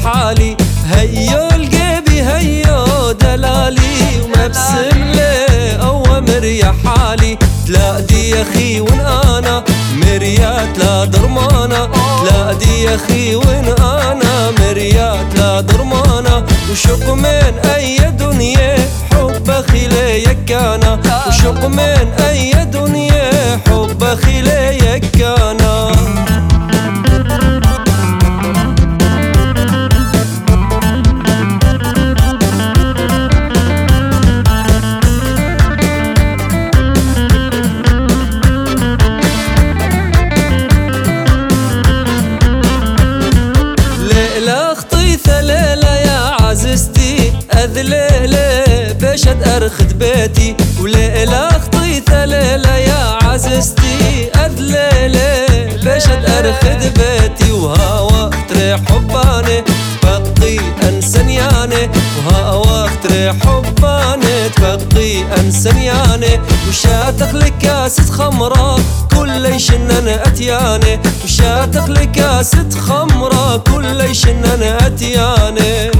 حالي. هيو القيبي هيو دلالي ومبسم لي اوامر يا حالي. تلاقدي يا اخي وان انا مريات لا درمانه. تلاقدي يا اخي وان انا مريات لا درمانه. وشوق من اي دنيا حب اخي ليك انا. وشوق من اي دنيا حب اخي ليك انا. ليلة بشد أرخد بيتي وليلة خطيثة ليلة يا عزيزتي. ليلة بشد أرخد بيتي وهوا اختري حباني تبقي أنسنياني. وهوا اختري حباني تبقي أنسنياني. وشاتخ لك كاسة خمرة كل شنن أتياني. وشاتخ لك كاسة خمرة كل شنن أتياني.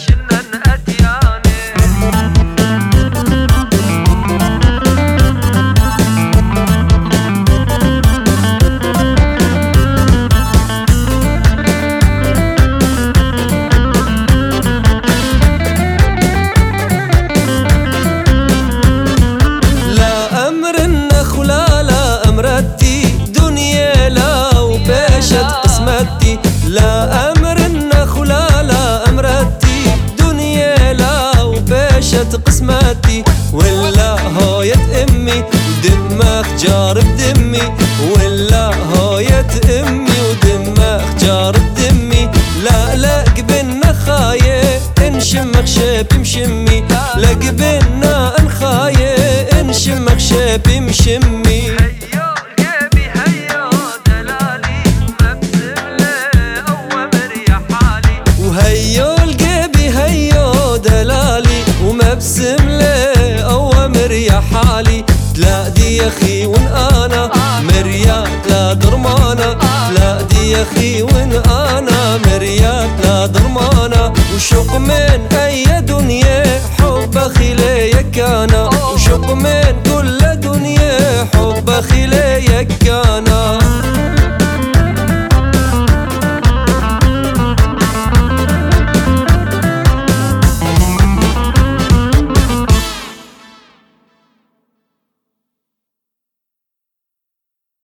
لا أمر النخ لا لا أمرتي دنيا لا وباشت قسمتي. ولا هاية أمي ودمك جار بدمي. ولا هاية أمي ودمك جار بدمي. لا لا قبلنا خاية انشمك شاب مشمي. لا قبلنا انخاية انشمك شاب مشمي. هيو القيبي هيو دلالي ومبسم لي اوامر يا حالي. تلاقدي يا اخي وان انا مريات لا درمانه. تلاقدي يا اخي وان انا مريات لا درمانه. وشوق من اي دنيا حب اخي ليك انا. وشوق من كل دنيا حب اخي ليك انا.